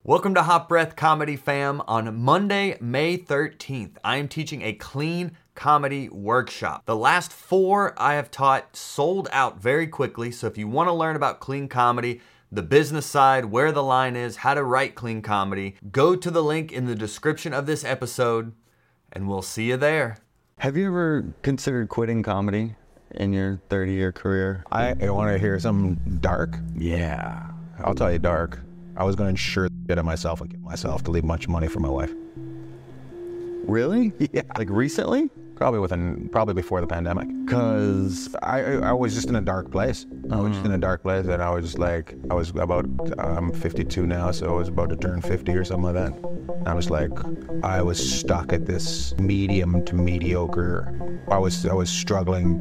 Welcome to Hot Breath Comedy Fam. On Monday, May 13th, I am teaching a clean comedy workshop. The last 4 I have taught sold out very quickly, so if you want to learn about clean comedy, the business side, where the line is, how to write clean comedy, go to the link in the description of this episode, and we'll see you there. Have you ever considered quitting comedy in your 30-year career? I want to hear something dark. Yeah. I'll tell you dark. I was going to insure the shit of myself and kill myself to leave much money for my wife. Really? Yeah. Like recently? Probably before the pandemic. Because I was just in a dark place. I was just in a dark place, and I was like, I'm 52 now, so I was about to turn 50 or something like that. And I was like, I was stuck at this medium to mediocre. I was struggling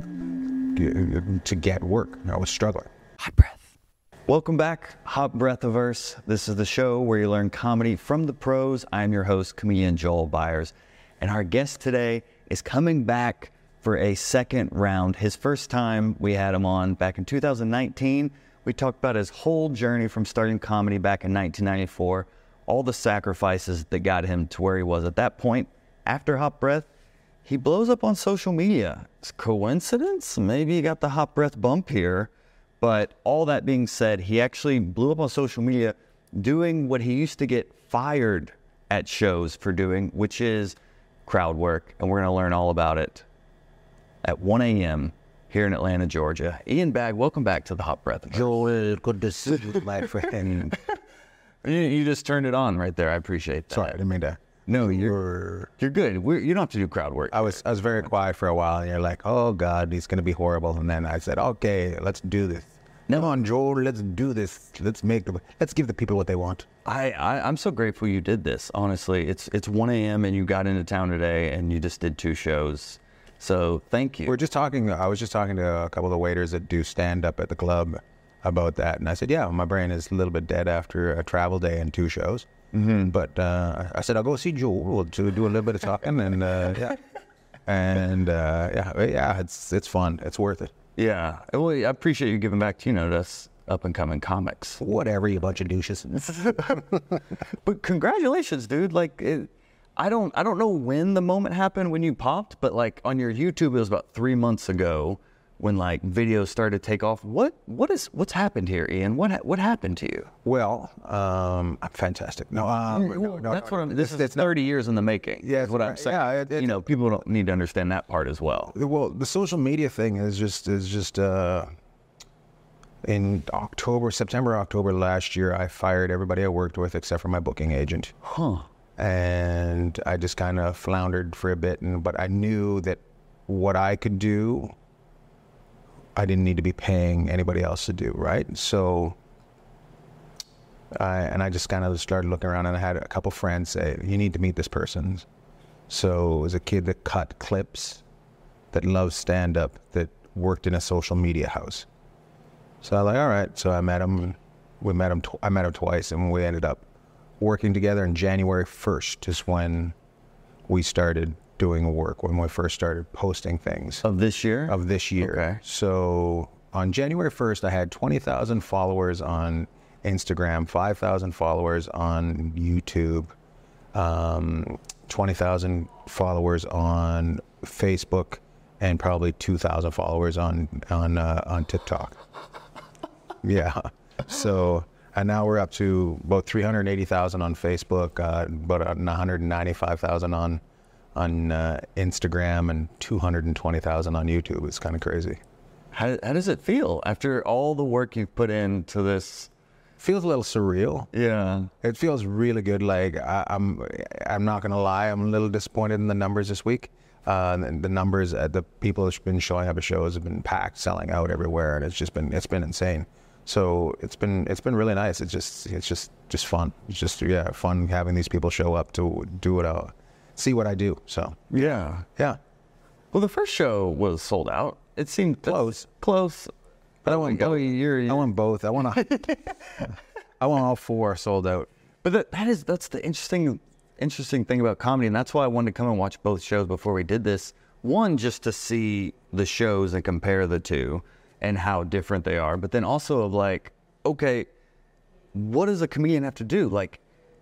to get work. I was struggling. Hot Breath. Welcome back, Hot Breathiverse. This is the show where you learn comedy from the pros. I'm your host, comedian Joel Byers. And our guest today is coming back for a second round. His first time we had him on back in 2019. We talked about his whole journey from starting comedy back in 1994, all the sacrifices that got him to where he was at that point. After Hot Breath, he blows up on social media. It's coincidence? Maybe he got the Hot Breath bump here. But all that being said, he actually blew up on social media doing what he used to get fired at shows for doing, which is crowd work. And we're going to learn all about it at 1 a.m. here in Atlanta, Georgia. Ian Bagg, welcome back to the Hot Breath. Joel, good to see you, my friend. You just turned it on right there. I appreciate that. Sorry, I didn't mean to. No, you're good. You don't have to do crowd work. I was very quiet for a while, and you're like, oh, God, he's going to be horrible. And then I said, okay, let's do this. No. Come on, Joel, let's do this. Let's give the people what they want. I'm so grateful you did this, honestly. It's 1 a.m. and you got into town today and you just did 2 shows. So thank you. I was just talking to a couple of the waiters that do stand-up at the club about that. And I said, yeah, my brain is a little bit dead after a travel day and 2 shows. Mm-hmm. But I said, I'll go see Joel to do a little bit of talking. And yeah. And yeah, it's fun. It's worth it. Yeah. Well, I appreciate you giving back to, to us up-and-coming comics. Whatever, you bunch of douches. But congratulations, dude. Like, I don't know when the moment happened when you popped, but like on your YouTube, it was about 3 months ago when like videos started to take off. What's happened here, Ian? What happened to you? Well, I'm fantastic. No, that's what I'm. This is 30 years in the making. Yeah, is what I'm saying. Yeah, people don't need to understand that part as well. Well, the social media thing is just in September, October last year, I fired everybody I worked with except for my booking agent. Huh. And I just kind of floundered for a bit, but I knew that what I could do, I didn't need to be paying anybody else to do, right? So I just kind of started looking around, and I had a couple friends say, you need to meet this person. So it was a kid that cut clips, that loves stand-up, that worked in a social media house. So I was like, all right. So I met him. I met him twice, and we ended up working together. And January 1st is when we started doing work, when we first started posting things. Of this year? Of this year. Okay. So on January 1st, I had 20,000 followers on Instagram, 5,000 followers on YouTube, 20,000 followers on Facebook, and probably 2,000 followers on TikTok. Yeah. So, and now we're up to about 380,000 on Facebook, about 195,000 on Instagram, and 220,000 on YouTube. It's kind of crazy. How does it feel after all the work you've put into this? Feels a little surreal. Yeah. It feels really good. Like I'm not gonna lie, I'm a little disappointed in the numbers this week. The numbers, the people who've been showing up at shows have been packed, selling out everywhere, and it's been insane. So it's been really nice. It's just fun. It's just fun having these people show up to do it, see what I do. So yeah. Well, the first show was sold out. It seemed close. But I want both. I want both. I want all 4 sold out. But that's the interesting thing about comedy, and that's why I wanted to come and watch both shows before we did this. One, just to see the shows and compare the two and how different they are, but then also of like, okay, what does a comedian have to do? Like,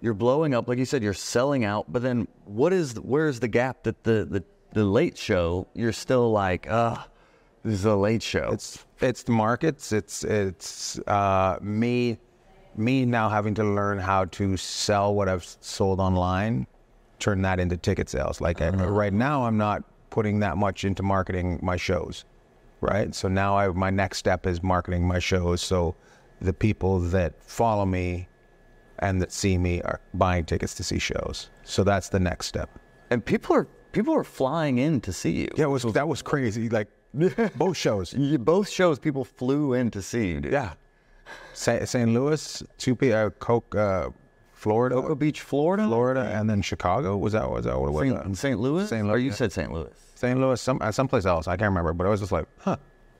you're blowing up, like you said, you're selling out. But then where's the gap that the late show, you're still like, this is a late show. It's the markets. It's me now having to learn how to sell what I've sold online, turn that into ticket sales. Like right now, I'm not putting that much into marketing my shows, right? So now my next step is marketing my shows. So the people that follow me and that see me are buying tickets to see shows. So that's the next step. And people are flying in to see you. Yeah, that was crazy. Like both shows. Both shows, people flew in to see you, dude. Yeah. St. Louis, Florida. Cocoa Beach, Florida? Florida, and then Chicago. Was that what it was? In St. Louis? St. Louis. Or you said St. Louis? St. Louis, someplace else. I can't remember, but I was just like, huh.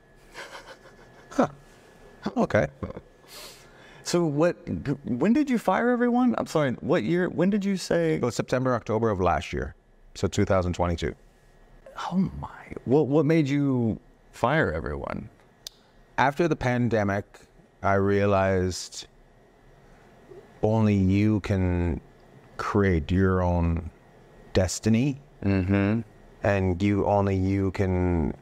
Okay. So when did you fire everyone? I'm sorry, what year? When did you say? It was September, October of last year. So 2022. Oh my. What made you fire everyone? After the pandemic, I realized only you can create your own destiny. Mm-hmm. And only you can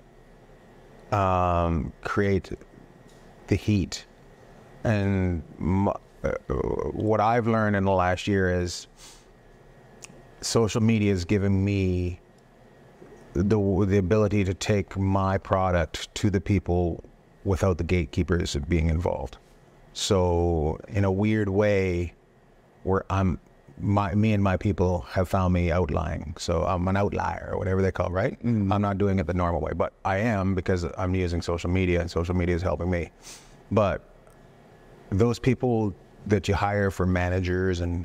create the heat. And what I've learned in the last year is social media has given me the ability to take my product to the people without the gatekeepers being involved. So in a weird way, where me and my people have found me outlying. So I'm an outlier or whatever they call it, right? Mm. I'm not doing it the normal way, but I am because I'm using social media and social media is helping me. But those people that you hire for managers and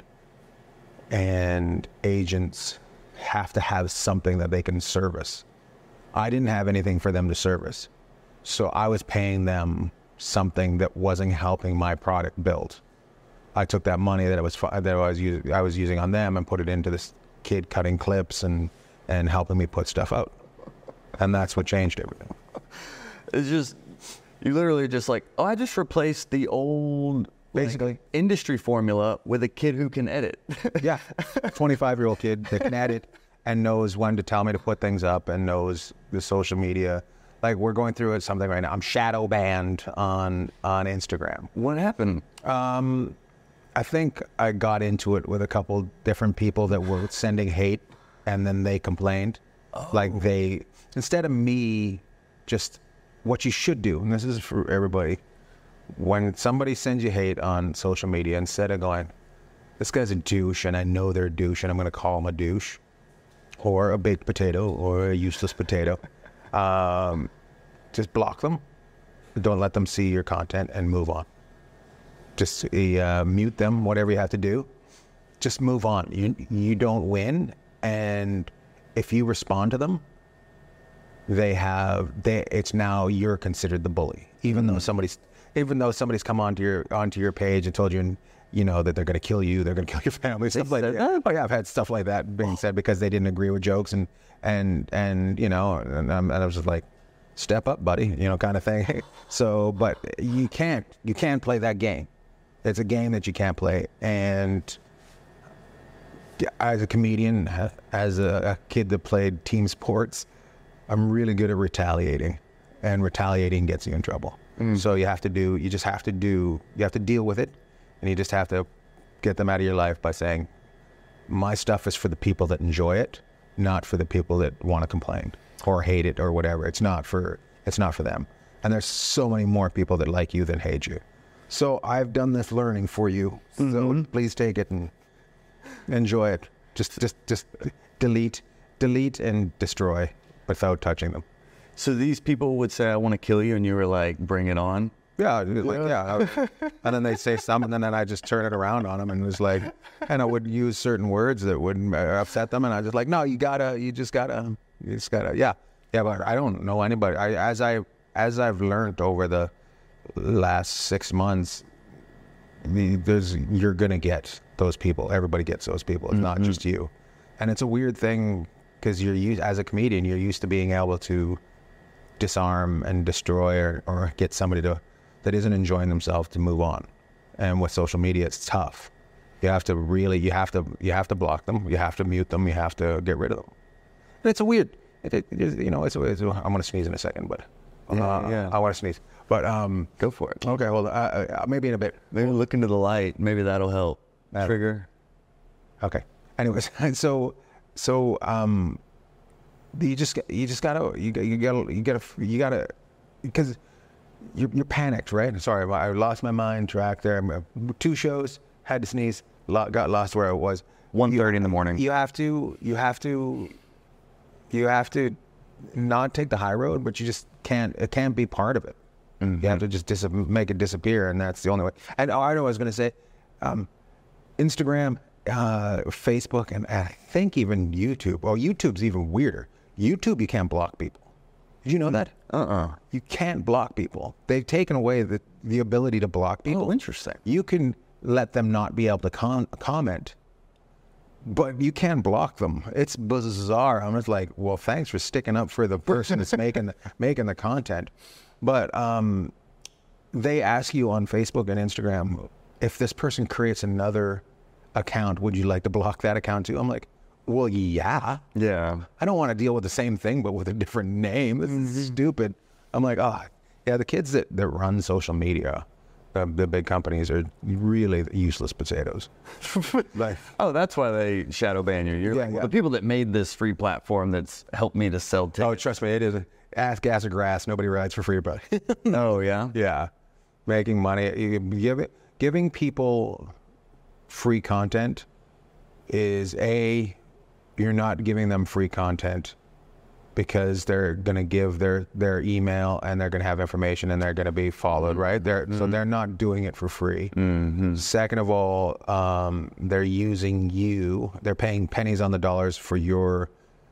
agents have to have something that they can service. I didn't have anything for them to service. So I was paying them something that wasn't helping my product build. I took that money that I was using on them and put it into this kid cutting clips and helping me put stuff out. And that's what changed everything. It's just, you literally just like, I just replaced the old basically industry formula with a kid who can edit. Yeah, 25-year-old kid that can edit and knows when to tell me to put things up and knows the social media. Like we're going through something right now. I'm shadow banned on Instagram. What happened? I think I got into it with a couple different people that were sending hate, and then they complained. Oh. Like instead of me, just what you should do, and this is for everybody, when somebody sends you hate on social media, instead of going, this guy's a douche, and I know they're a douche, and I'm going to call him a douche, or a baked potato, or a useless potato, just block them. Don't let them see your content and move on. Just mute them, whatever you have to do. Just move on. You don't win, and if you respond to them, it's now you're considered the bully, even though somebody's come onto your page and told you, that they're going to kill you, they're going to kill your family, stuff like that. Oh, yeah, I've had stuff like that being said because they didn't agree with jokes and I was just like, step up, buddy, kind of thing. So, but you can't play that game. It's a game that you can't play. And as a comedian, as a kid that played team sports, I'm really good at retaliating, and retaliating gets you in trouble. Mm. So you have to deal with it, and you just have to get them out of your life by saying, my stuff is for the people that enjoy it, not for the people that want to complain or hate it or whatever. It's not for them. And there's so many more people that like you than hate you. So I've done this learning for you. Mm-hmm. So please take it and enjoy it. Just delete and destroy without touching them. So these people would say, I want to kill you, and you were like, bring it on? Yeah. And then they say something, and then I just turn it around on them, and it was like, and I would use certain words that would upset them, and I just like, no, you just gotta, yeah. But I don't know anybody. As I've learned over the last 6 months, you're gonna get those people. Everybody gets those people. It's not just you. And it's a weird thing because as a comedian, you're used to being able to disarm and destroy or get somebody that isn't enjoying themselves to move on. And with social media, it's tough. You have to really, you have to block them. You have to mute them. You have to get rid of them. And it's a weird, you know, I'm going to sneeze in a second, but I want to sneeze. But Go for it. okay, well, maybe in a bit. Maybe look into the light. Maybe that'll help. Trigger. Okay. Anyways, so you gotta because you're panicked, right? Sorry, I lost my mind track there. 2 shows, had to sneeze, got lost where I was. 1:30 in the morning. You have to not take the high road, but you just can't. It can't be part of it. Mm-hmm. You have to just make it disappear, and that's the only way. And I know I was going to say, Instagram, Facebook, and I think even YouTube. Well, YouTube's even weirder. YouTube, you can't block people. Did you know that? You can't block people. They've taken away the ability to block people. Oh, interesting. You can let them not be able to comment, but you can't block them. It's bizarre. I'm just like, well, thanks for sticking up for the person that's making the content. But they ask you on Facebook and Instagram, if this person creates another account, would you like to block that account too? I'm like, well, yeah. Yeah. I don't want to deal with the same thing, but with a different name. This is stupid. I'm like, yeah, the kids that run social media, the big companies, are really useless potatoes. Like, Oh, that's why they shadow ban you. You're Yeah, like, well, yeah. the people that made this free platform that's helped me to sell tickets. oh, trust me, it is. Ass, gas, or grass. Nobody rides for free, bro. Oh, yeah? Yeah. Making money. Giving people free content is you're not giving them free content because they're going to give their email and they're going to have information and they're going to be followed, right? So they're not doing it for free. Mm-hmm. Second of all, they're using you. They're paying pennies on the dollars for your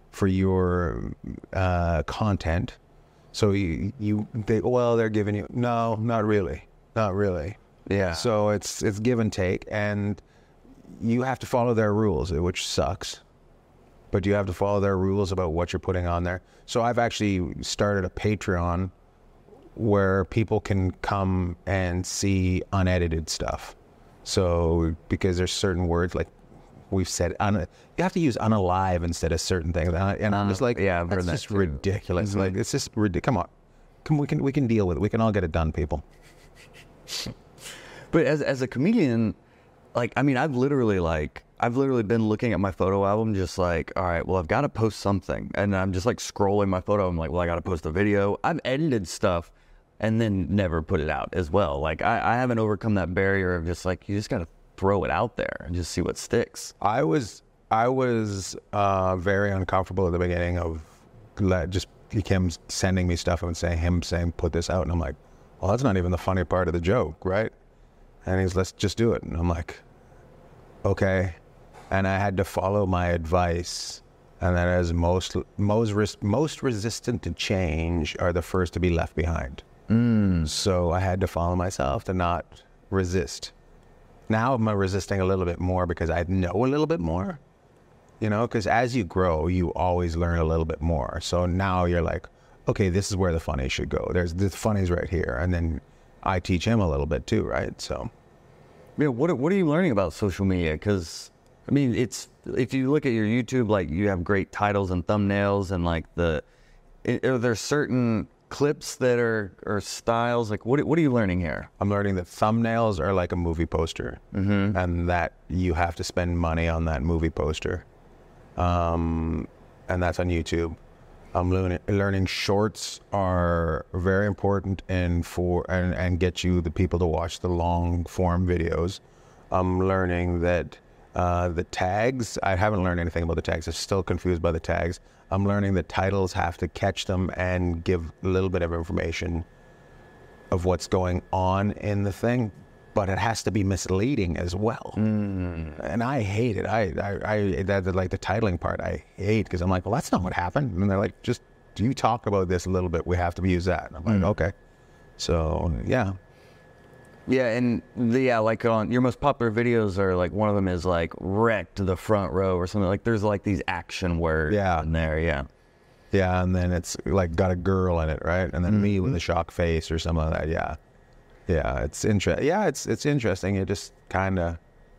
content. So they're giving you, no, not really. Yeah. So it's give and take, and you have to follow their rules, which sucks. But you have to follow their rules about what you're putting on there. So I've actually started a Patreon where people can come and see unedited stuff. So because there's certain words, like we've said, you have to use unalive instead of certain things. And I'm just like, yeah, I've heard that's that just too. ridiculous. Mm-hmm. Like, it's just ridiculous. Come on, we can deal with it. We can all get it done, people. But as a comedian, like, I mean, I've literally been looking at my photo album just like, all right, well, I've got to post something. And I'm just like scrolling my photo. I'm like, well, I got to post a video. I've edited stuff and then never put it out as well. Like, I haven't overcome that barrier of just like, you just got to throw it out there and just see what sticks. I was very uncomfortable at the beginning of just him sending me stuff and saying, put this out. And I'm like, well, that's not even the funny part of the joke, right? And he's, let's just do it. And I'm like, okay. And I had to follow my advice. And that is most resistant to change are the first to be left behind. So I had to follow myself to not resist. Now I'm resisting a little bit more because I know a little bit more, you know, because as you grow, you always learn a little bit more. So now you're like, okay, this is where the funny should go. The funny's right here. And then I teach him a little bit too, right? So, Yeah, what are you learning about social media? Because, I mean, if you look at your YouTube, like, you have great titles and thumbnails and, like, are there certain clips that are styles? Like, what are you learning here? I'm learning that thumbnails are like a movie poster, and that you have to spend money on that movie poster. And that's on YouTube. I'm learning shorts are very important and get you the people to watch the long form videos. I'm learning that the tags, I haven't learned anything about the tags. I'm still confused by the tags. I'm learning that titles have to catch them and give a little bit of information of what's going on in the thing, but it has to be misleading as well. And I hate it. Like the titling part, I hate, because I'm like, well, that's not what happened. And they're like, just, do you talk about this a little bit? We have to use that. And I'm like, okay. So, yeah. Yeah, and like on your most popular videos are like, one of them is like wrecked the front row or something. Like, there's like these action words in there. Yeah. Yeah, and then it's like got a girl in it, right? And then me with a shock face or something like that. Yeah, it's interesting. Yeah, it's interesting. It just kind of,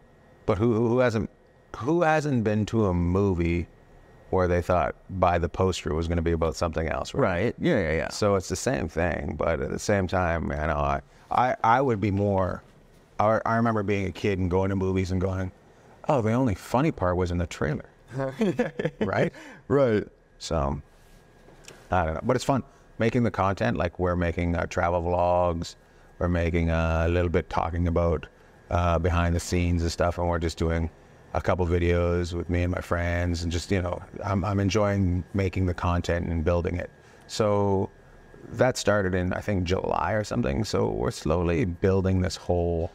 But who hasn't been to a movie where they thought by the poster it was going to be about something else, right? Right. Yeah. So it's the same thing, but at the same time, man, I would be more. I remember being a kid and going to movies and going, oh, the only funny part was in the trailer, right? Right. So I don't know, but it's fun making the content. Like we're making travel vlogs, we're making a little bit talking about behind the scenes and stuff, and we're just doing a couple videos with me and my friends, and just, you know, I'm enjoying making the content and building it. So that started in, I think, July or something. So we're slowly building this whole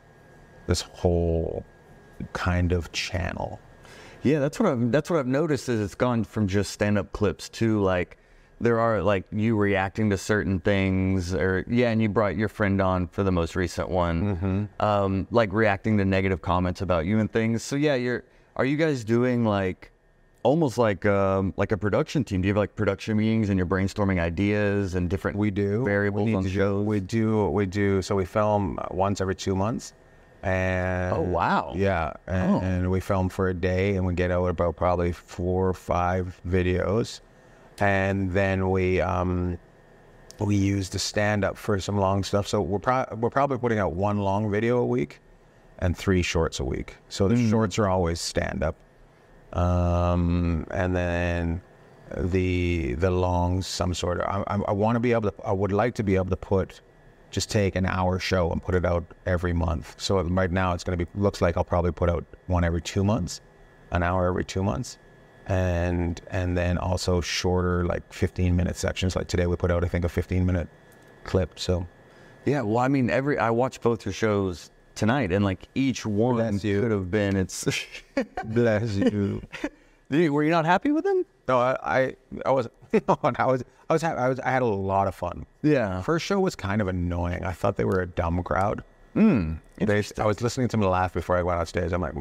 kind of channel. Yeah, that's what I've noticed is it's gone from just stand-up clips to like there are like you reacting to certain things, or and you brought your friend on for the most recent one, like reacting to negative comments about you and things. So yeah, are you guys doing like almost like a production team? Do you have like production meetings and you're brainstorming ideas and different variables on shows? We do. So we film once every 2 months. And oh wow, yeah, and we film for a day, and we get out about probably 4 or 5 videos, and then we use the stand up for some long stuff. So we're probably putting out 1 long video a week and 3 shorts a week. So the shorts are always stand up, and then the longs some sort of. I want to be able to. I would like to be able to just take an hour show and put it out every month. So right now it's going to be, looks like I'll probably put out one every 2 months, an hour every 2 months. And then also shorter, like 15-minute sections. Like today we put out, I think, a 15-minute clip. So yeah, well, I mean, I watched both your shows tonight, and like each one could have been, it's bless you. Were you not happy with them? No, I was. I was happy. I had a lot of fun. Yeah. First show was kind of annoying. I thought they were a dumb crowd. I was listening to them laugh before I went on stage. I'm like,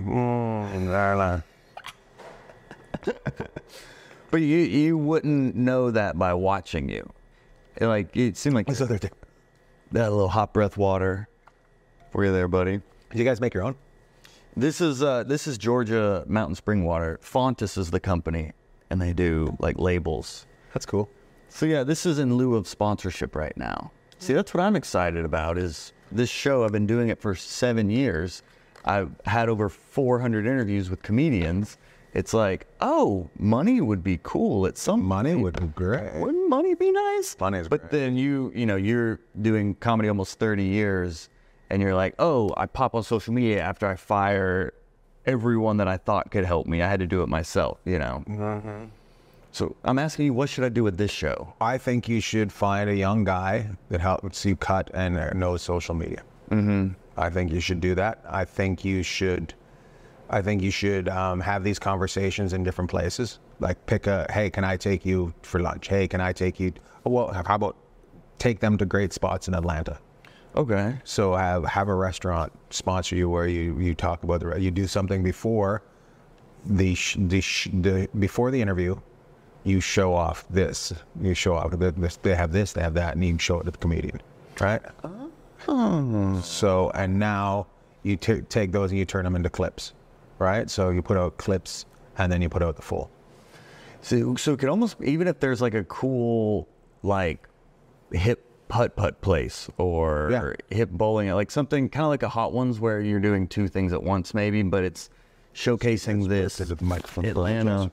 But you wouldn't know that by watching you. Like it seemed like this other thing. That little hot breath water for you there, buddy. Do you guys make your own? This is Georgia Mountain Spring Water. Fontis is the company, and they do like labels. That's cool. So yeah, this is in lieu of sponsorship right now. See, that's what I'm excited about is this show. I've been doing it for 7 years. I've had over 400 interviews with comedians. It's like, oh, money would be cool at some Money point. would be great. Wouldn't money be nice? Money is But great. then you're doing comedy almost 30 years, and you're like, oh, I pop on social media after I fire everyone that I thought could help me. I had to do it myself, you know. Mm-hmm. So I'm asking you, what should I do with this show? I think you should find a young guy that helps you cut and knows social media. Mm-hmm. I think you should do that. I think you should have these conversations in different places. Like hey, can I take you for lunch? Hey, can I take you? Well, how about take them to great spots in Atlanta? Okay. So have a restaurant sponsor you where you talk about you do something before before the interview. You show off this. You show off this. They have this. They have that, and you show it to the comedian, right? Oh. So and now you take those and you turn them into clips, right? So you put out clips and then you put out the full. So it could almost, even if there's like a cool like hip putt place or hip bowling, like something kind of like a Hot Ones where you're doing 2 things at once maybe, but it's showcasing this Atlanta.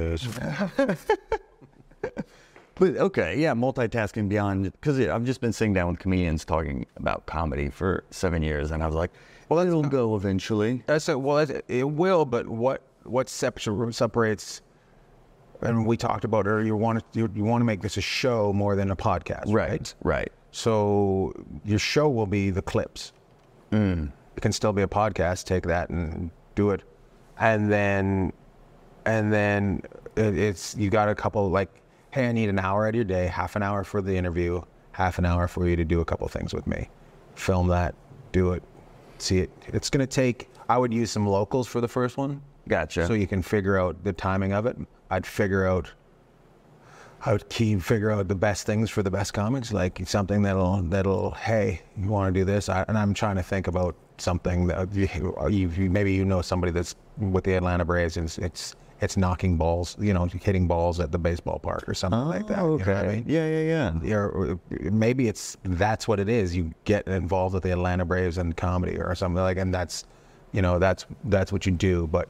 But okay, yeah, multitasking beyond, because I've just been sitting down with comedians talking about comedy for 7 years, and I was like, well, it'll go eventually. It will, but what separates? And we talked about earlier. You want to make this a show more than a podcast, Right. So your show will be the clips. It can still be a podcast. Take that and do it, and then it's you got a couple like, hey, I need an hour out of your day, half an hour for the interview, half an hour for you to do a couple things with me. Film that, do it, see it. It's gonna take. I would use some locals for the first one. Gotcha. So you can figure out the timing of it. I would figure out the best things for the best comics, like something that'll hey, you want to do this? And I'm trying to think about something that maybe you know somebody that's with the Atlanta Braves, and it's knocking balls, hitting balls at the baseball park or something like that. Okay. You know what I mean? Yeah. Or maybe that's what it is. You get involved with the Atlanta Braves and comedy or something like, and that's what you do. But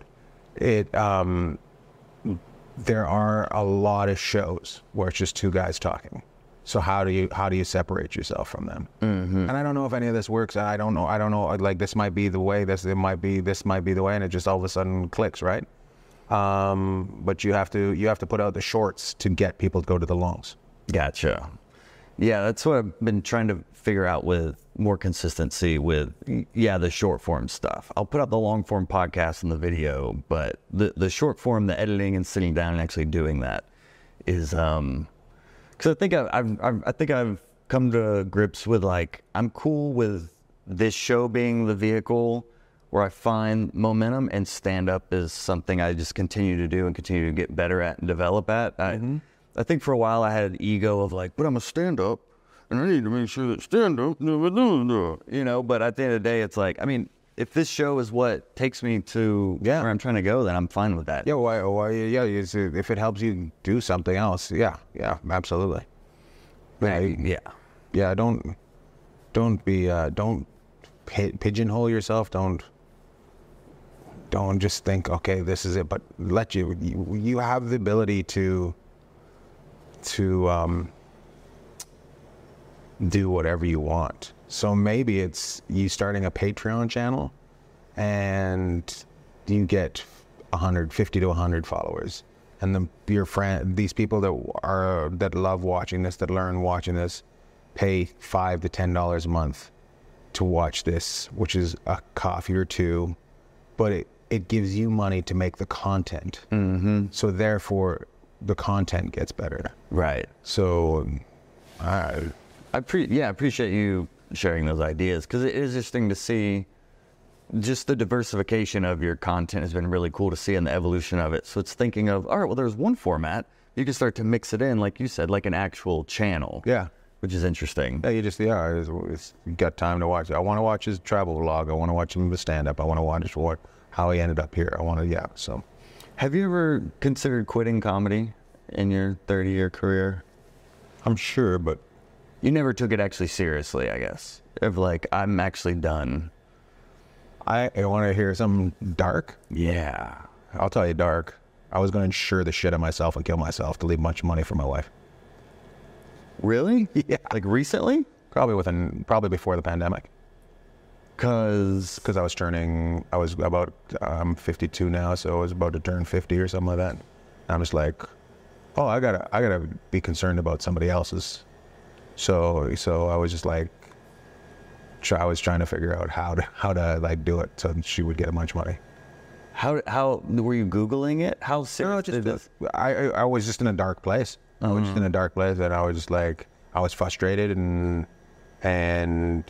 there are a lot of shows where it's just two guys talking. So how do you separate yourself from them? And I don't know if any of this works. I don't know. Like, this might be the way. This might be the way, and it just all of a sudden clicks, right? But you have to put out the shorts to get people to go to the longs. Gotcha. Yeah, that's what I've been trying to figure out with more consistency with, the short form stuff. I'll put up the long form podcast and the video, but the short form, the editing and sitting down and actually doing that is, because I think I've come to grips with, like, I'm cool with this show being the vehicle where I find momentum, and stand up is something I just continue to do and continue to get better at and develop at. I think for a while I had an ego of, like, but I'm a stand up and I need to make sure that stand up, but at the end of the day, it's like, I mean, if this show is what takes me to where I'm trying to go, then I'm fine with that. Yeah, why? Yeah, if it helps you do something else, yeah, absolutely. Yeah. Don't pigeonhole yourself. Don't just think, okay, this is it. But you have the ability to do whatever you want. So maybe it's you starting a Patreon channel, and you get 150 to 100 followers, and these people that love watching this, that learn watching this, pay $5 to $10 a month to watch this, which is a coffee or two, but it gives you money to make the content. So therefore, the content gets better. Right. So, I appreciate you sharing those ideas, because it is interesting to see just the diversification of your content has been really cool to see, and the evolution of it. So it's thinking of, all right, well, there's one format. You can start to mix it in, like you said, like an actual channel. Yeah. Which is interesting. Yeah, you got time to watch it. I want to watch his travel vlog. I want to watch him stand-up. I want to watch how he ended up here. So. Have you ever considered quitting comedy in your 30-year career? I'm sure, but you never took it actually seriously, I guess. Of like, I'm actually done. I want to hear something dark. Yeah. I'll tell you dark. I was going to insure the shit of myself and kill myself to leave much money for my wife. Really? Yeah. Like recently? Probably before the pandemic. Because I'm 52 now, so I was about to turn 50 or something like that. I'm just like, oh, I gotta be concerned about somebody else's. So I was just like, I was trying to figure out how to like do it so she would get much money. How were you Googling it? How serious? I was just in a dark place. I was just in a dark place, and I was just like, I was frustrated and it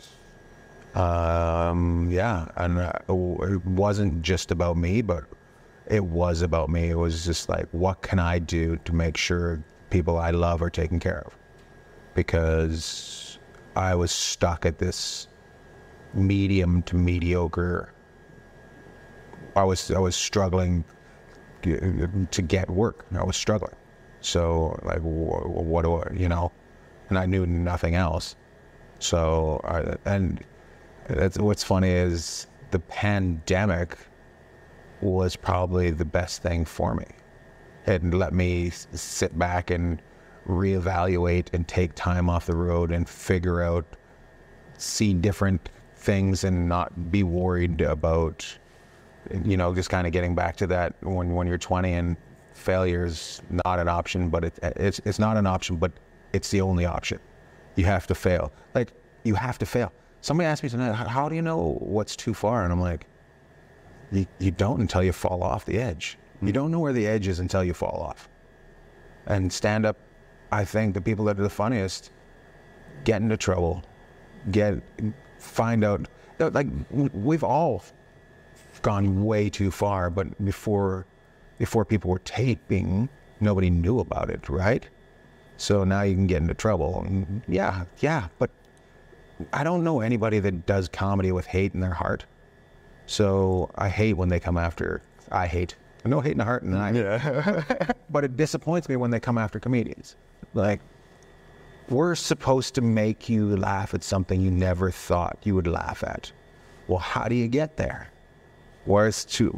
wasn't just about me, but it was about me. It was just like, what can I do to make sure people I love are taken care of? Because I was stuck at this medium to mediocre. I was struggling to get work. I was struggling. So like, what do I, and I knew nothing else. So, what's funny is the pandemic was probably the best thing for me. It let me sit back and reevaluate and take time off the road and figure out, see different things and not be worried about, just kind of getting back to that when you're 20 and failure's not an option, but it's not an option, but it's the only option. You have to fail. Like, you have to fail. Somebody asked me tonight, how do you know what's too far? And I'm like, you don't until you fall off the edge. You don't know where the edge is until you fall off. And stand up, I think the people that are the funniest get into trouble, find out, like, we've all gone way too far, but before people were taping, nobody knew about it, right? So now you can get into trouble. And yeah, but I don't know anybody that does comedy with hate in their heart. So I hate when they come after, no hate in the heart, but it disappoints me when they come after comedians. Like, we're supposed to make you laugh at something you never thought you would laugh at. Well, how do you get there? Where it's too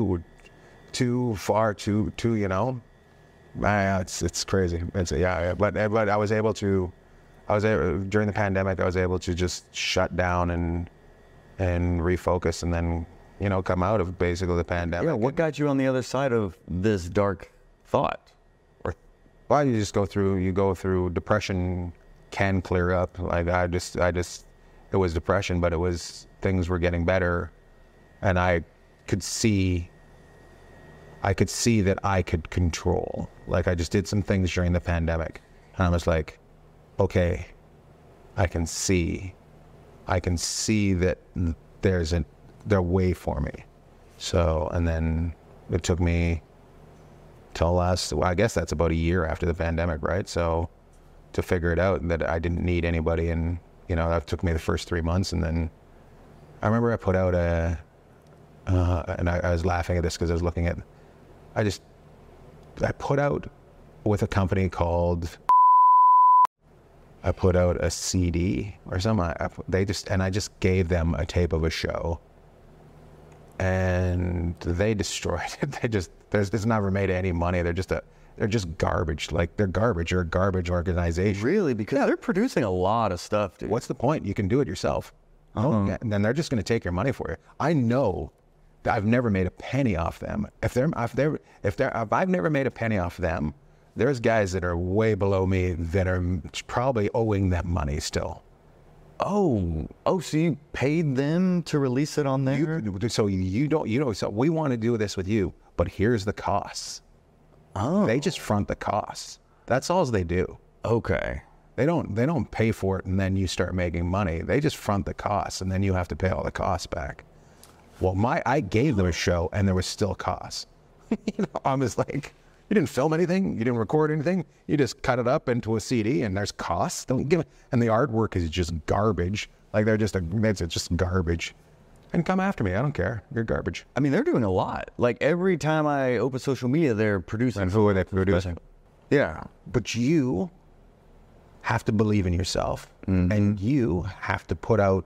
far, you know? It's crazy. But I was able to, during the pandemic, I was able to just shut down and refocus, and then, you know, come out of basically the pandemic. Yeah, what got you on the other side of this dark thought? Well, you go through depression can clear up. Like I just, it was depression, but things were getting better, and I could see that I could control. Like I just did some things during the pandemic, and I was like, okay, I can see that there's a way for me. So, and then it took me till I guess that's about a year after the pandemic, right? So to figure it out that I didn't need anybody, and, you know, that took me the first 3 months. And then I remember I put out and I was laughing at this because I was looking at, I put out with a company called, I put out a CD or something. I just gave them a tape of a show, and they destroyed it. It's never made any money. They're just garbage. Like, they're garbage. You're a garbage organization. Really? Because they're producing a lot of stuff, dude. What's the point? You can do it yourself. And then they're just going to take your money for you. I know that I've never made a penny off them. If I've never made a penny off them, there's guys that are way below me that are probably owing them money still. Oh, so you paid them to release it on there? So we want to do this with you, but here's the costs. Oh. They just front the costs. That's all they do. Okay. They don't pay for it and then you start making money. They just front the costs, and then you have to pay all the costs back. Well, I gave them a show and there was still costs. I was like, you didn't film anything, you didn't record anything, you just cut it up into a CD and there's costs. Don't give it. And the artwork is just garbage. Like it's just garbage. And come after me, I don't care. You're garbage. I mean, they're doing a lot. Like, every time I open social media, they're producing. And who are they producing? Yeah. But you have to believe in yourself, and you have to put out,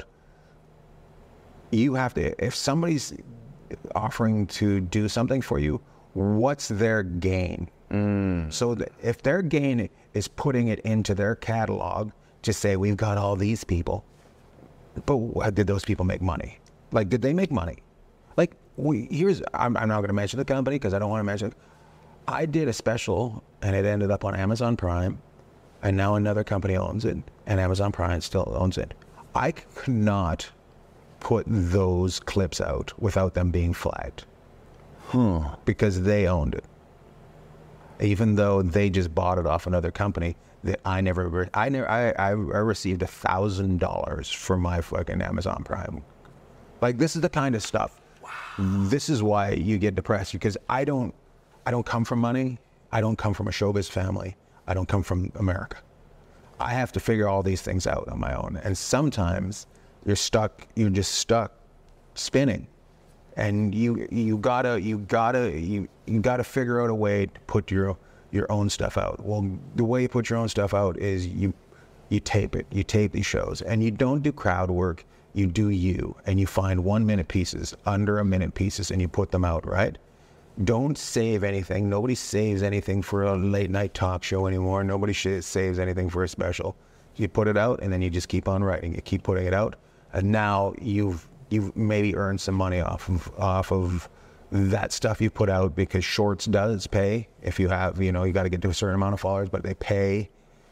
if somebody's offering to do something for you, what's their gain? So if their gain is putting it into their catalog to say, we've got all these people, but did those people make money? Like, did they make money? Like, I'm not going to mention the company because I don't want to mention it. I did a special and it ended up on Amazon Prime, and now another company owns it, and Amazon Prime still owns it. I could not put those clips out without them being flagged. Because they owned it. Even though they just bought it off another company, that I received $1,000 for my fucking Amazon Prime. Like, this is the kind of stuff. Wow. This is why you get depressed, because I don't come from money. I don't come from a showbiz family. I don't come from America. I have to figure all these things out on my own. And sometimes you're just stuck spinning. And you gotta figure out a way to put your own stuff out. Well, the way you put your own stuff out is you tape it. You tape these shows, and you don't do crowd work. You do you, and you find 1 minute pieces, under a minute pieces, and you put them out, right? Don't save anything. Nobody saves anything for a late night talk show anymore. Nobody saves anything for a special. You put it out, and then you just keep on writing. You keep putting it out, and now you've maybe earned some money off of that stuff you put out, because Shorts does pay. If you have, you got to get to a certain amount of followers, but they pay.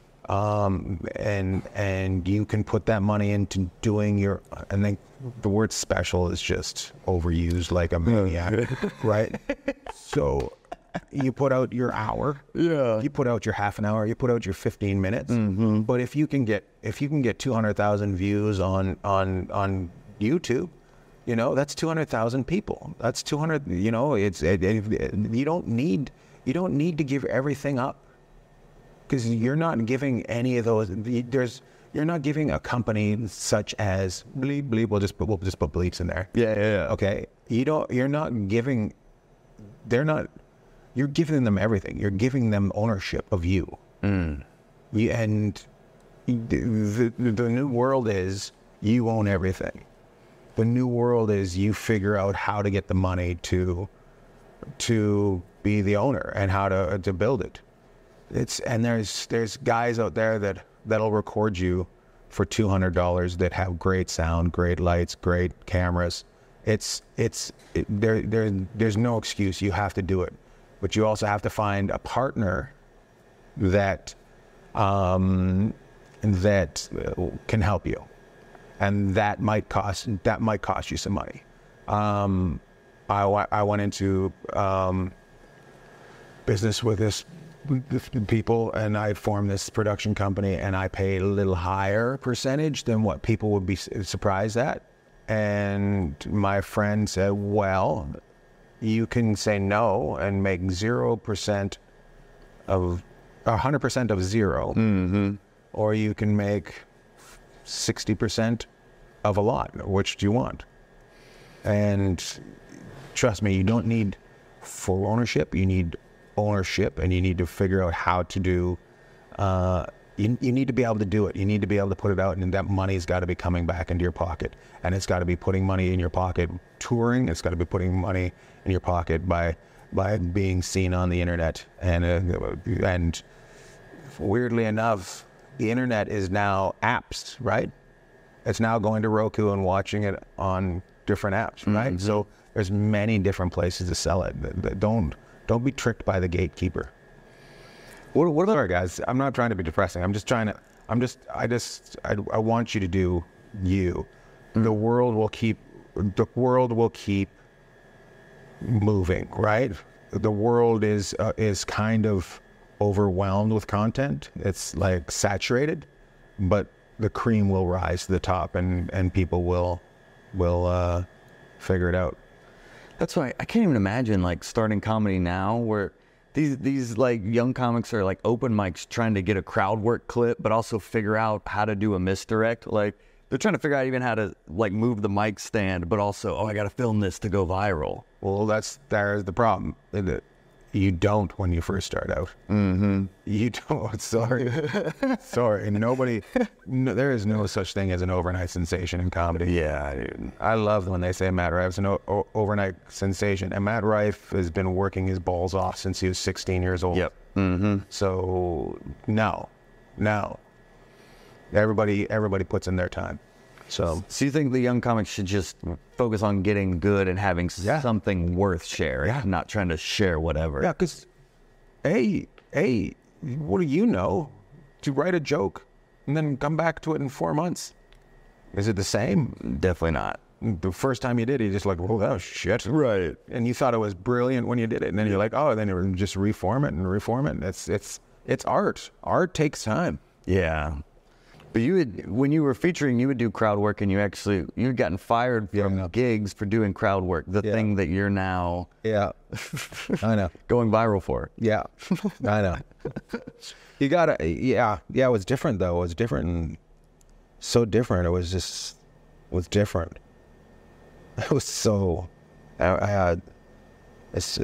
And you can put that money into doing and then the word special is just overused like a maniac, right? So you put out your hour, you put out your half an hour, you put out your 15 minutes. But if you can get 200,000 views on YouTube, that's 200,000 people. That's 200. You don't need to give everything up. Because you're not giving any of those. You're not giving a company such as Bleep Bleep. We'll just put bleeps in there. Yeah. Okay. You're not giving. They're not. You're giving them everything. You're giving them ownership of you. And the new world is you own everything. The new world is you figure out how to get the money to be the owner and how to build it. There's guys out there that'll record you for $200 that have great sound, great lights, great cameras. There's no excuse. You have to do it, but you also have to find a partner that can help you, and that might cost you some money. I went into business with people, and I formed this production company, and I paid a little higher percentage than what people would be surprised at. And my friend said, well, you can say no and make 0% of 100% of zero, or you can make 60% of a lot. Which do you want? And trust me, you don't need full ownership. You need ownership, and you need to figure out how to do. You need to be able to do it. You need to be able to put it out, and that money's got to be coming back into your pocket. And it's got to be putting money in your pocket touring. It's got to be putting money in your pocket by being seen on the internet. And weirdly enough, the internet is now apps, right? It's now going to Roku and watching it on different apps, right? So there's many different places to sell it. Don't be tricked by the gatekeeper. What about, sorry guys, I'm not trying to be depressing. I want you to do you. The world will keep moving, right? The world is kind of overwhelmed with content. It's like saturated, but the cream will rise to the top, and people will figure it out. That's why I can't even imagine like starting comedy now, where these like young comics are like open mics trying to get a crowd work clip, but also figure out how to do a misdirect. Like they're trying to figure out even how to like move the mic stand, but also, I got to film this to go viral. Well, there's the problem. You don't when you first start out. You don't. Sorry. There is no such thing as an overnight sensation in comedy. Yeah, dude. I love when they say Matt Rife's an overnight sensation. And Matt Rife has been working his balls off since he was 16 years old. Yep. So, no. Everybody puts in their time. So you think the young comics should just focus on getting good and having something worth sharing, not trying to share whatever? Yeah, because, hey, what do you know? To write a joke and then come back to it in 4 months. Is it the same? Definitely not. The first time you did it, you're just like, oh, shit. Right. And you thought it was brilliant when you did it. And then you're like, then you just reform it. It's art. Art takes time. Yeah. But when you were featuring, you would do crowd work, and you'd gotten fired from gigs for doing crowd work, the thing that you're now I know. going viral for. Yeah, I know. You gotta, it was different though. It was different, and so different. It was different. It was so, it's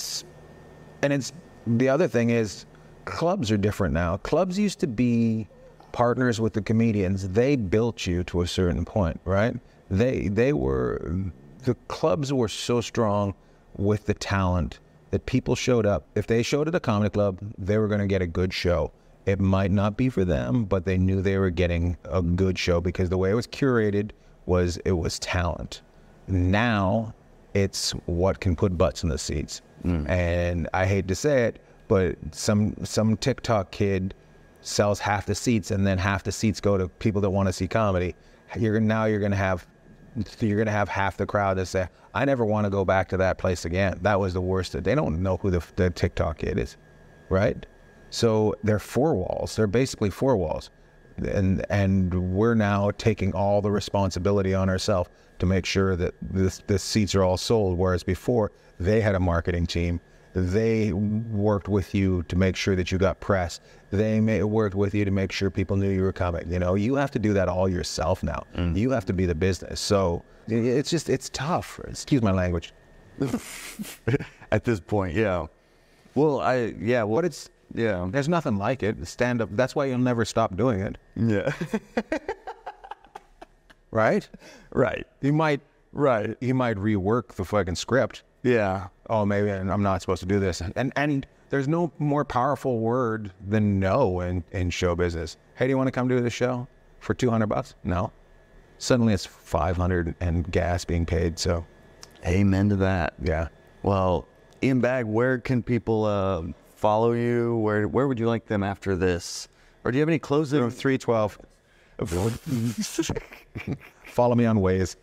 the other thing is, clubs are different now. Clubs used to be partners with the comedians. They built you to a certain point, right? The clubs were so strong with the talent that people showed up. If they showed at a comedy club, they were going to get a good show. It might not be for them, but they knew they were getting a good show because the way it was curated was talent. Now it's what can put butts in the seats. And I hate to say it, but some TikTok kid sells half the seats, and then half the seats go to people that want to see comedy. You're gonna have half the crowd that say, I never want to go back to that place again. That was the worst. They don't know who the TikTok kid is, right? So they're four walls. They're basically four walls, and we're now taking all the responsibility on ourselves to make sure that the seats are all sold. Whereas before they had a marketing team, They worked with you to make sure that you got press. They worked with you to make sure people knew you were coming. You know, you have to do that all yourself now. You have to be the business. So it's tough. Excuse my language. At this point, yeah. Well, There's nothing like it. Stand up. That's why you'll never stop doing it. Yeah. Right? Right. You might Right. rework the fucking script. Yeah. Oh, maybe I'm not supposed to do this. And there's no more powerful word than no in show business. Hey, do you want to come do the show for $200? No. Suddenly it's 500 and gas being paid. So, Amen to that. yeah. Well, Ian Bagg, where can people follow you? Where would you like them after this? Or do you have any closing? 312. Follow me on Waze.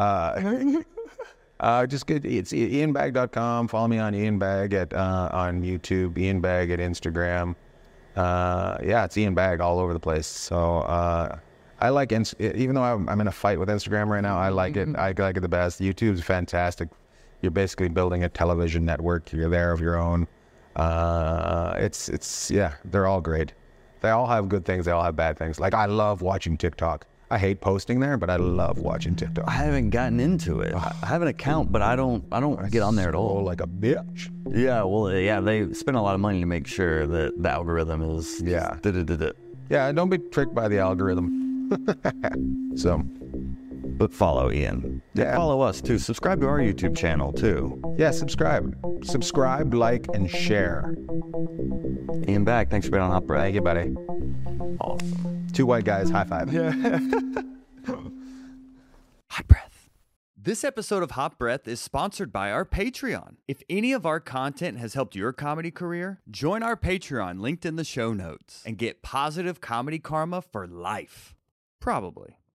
Just get it's ianbag.com. Follow me on Ian Bagg on YouTube, Ian Bagg at Instagram. It's Ian Bagg all over the place. So I like even though I'm in a fight with Instagram right now, I like it. I like it the best. YouTube's fantastic. You're basically building a television network. You're there of your own. They're all great. They all have good things. They all have bad things. Like I love watching TikTok. I hate posting there, but I love watching TikTok. I haven't gotten into it. I have an account, but I don't get on there at all. Like a bitch. Yeah, well, yeah, they spend a lot of money to make sure that the algorithm is Yeah, don't be tricked by the algorithm. So, but follow Ian. Yeah. Follow us too. Subscribe to our YouTube channel too. yeah, subscribe, like, and share. Ian Bagg, thanks for being on Hot Breath. Thank you, buddy. Awesome. Two white guys, high five. Hot Breath. This episode of Hot Breath is sponsored by our Patreon. If any of our content has helped your comedy career, join our Patreon linked in the show notes and get positive comedy karma for life. Probably.